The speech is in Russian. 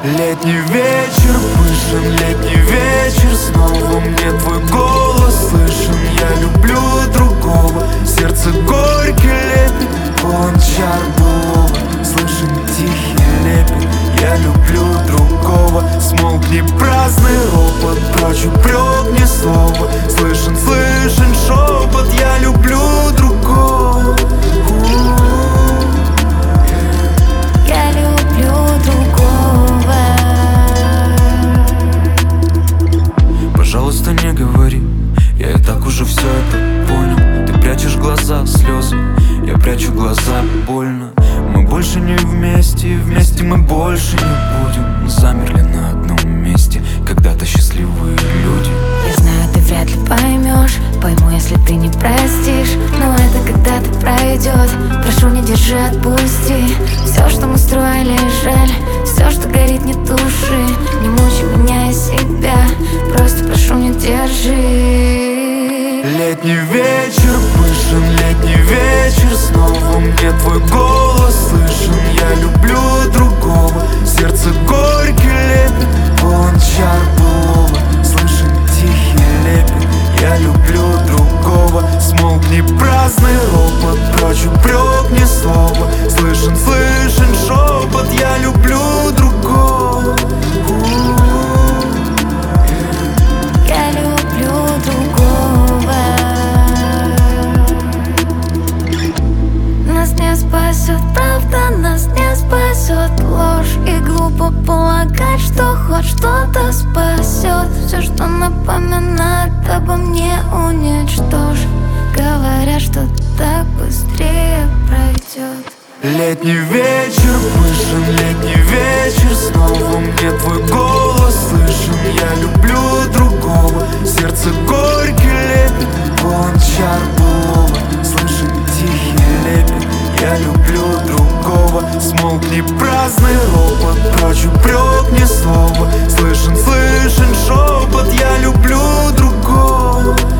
Летний вечер, пышен летний вечер, снова мне твой голос слышен. Я люблю другого, сердце горький лепет, полон чар былого, слышен тихий лепет. Я люблю другого, смолкни праздный ропот, прочь упрек, ни слова, слышен шепот. Я люблю другого. Я люблю другого. Пожалуйста, не говори, я и так уже все это понял. Ты прячешь глаза, слезы, я прячу глаза, больно. Мы больше не вместе, вместе мы больше не будем. Мы замерли на одном месте, когда-то счастливые люди. Я знаю, ты вряд ли поймешь, пойму, если ты не простишь. Но это когда-то пройдет, прошу, не держи, отпусти. Все, что мы строили, жаль, все, что горит, не туши. Не мучи меня и себя, просто прошу, не держи. Летний вечер, пышен летний вечер, снова мне твой голос слышен. Я люблю другого, сердце горький лепет, полон чар былого, слышен тихий лепет. Я люблю другого, смолкни праздный ропот, прочь упрек, ни слова, слышен шепот. Я люблю другого. Я люблю другого. Нас не спасет правда, нас не спасет ложь. И глупо полагать, что хоть что-то спасет. Все, что напоминает обо мне, уничтожь. Говорят, что так быстрее пройдет. Летний вечер, пышен летний вечер, снова мне твой голос слышен. Я люблю другого, сердце горький лепет, полон чар былого, слышен тихий лепет. Я люблю другого, смолкни праздный ропот, прочь упрек, ни слова, слышен шепот. Я люблю другого.